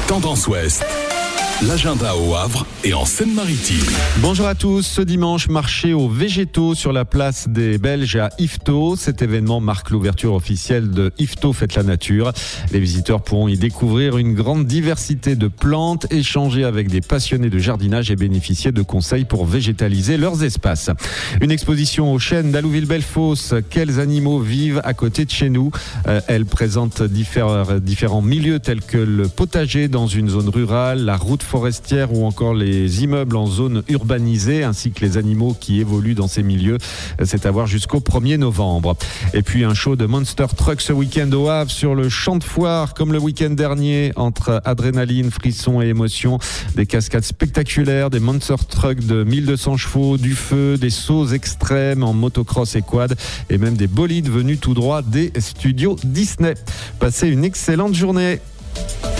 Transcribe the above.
Tendance Ouest. L'agenda au Havre et en Seine-Maritime. Bonjour à tous. Ce dimanche, marché aux végétaux sur la place des Belges à Yvetot. Cet événement marque l'ouverture officielle de Yvetot Fête la Nature. Les visiteurs pourront y découvrir une grande diversité de plantes, échanger avec des passionnés de jardinage et bénéficier de conseils pour végétaliser leurs espaces. Une exposition au chêne d'Allouville-Bellefosse. Quels animaux vivent à côté de chez nous? Elle présente différents milieux tels que le potager dans une zone rurale, la route forestière ou encore les immeubles en zone urbanisée ainsi que les animaux qui évoluent dans ces milieux. C'est à voir jusqu'au 1er novembre. Et puis un show de Monster Truck ce week-end au Havre sur le champ de foire comme le week-end dernier, entre adrénaline, frissons et émotions. Des cascades spectaculaires, des Monster Truck de 1200 chevaux, du feu, des sauts extrêmes en motocross et quad et même des bolides venus tout droit des studios Disney. Passez une excellente journée.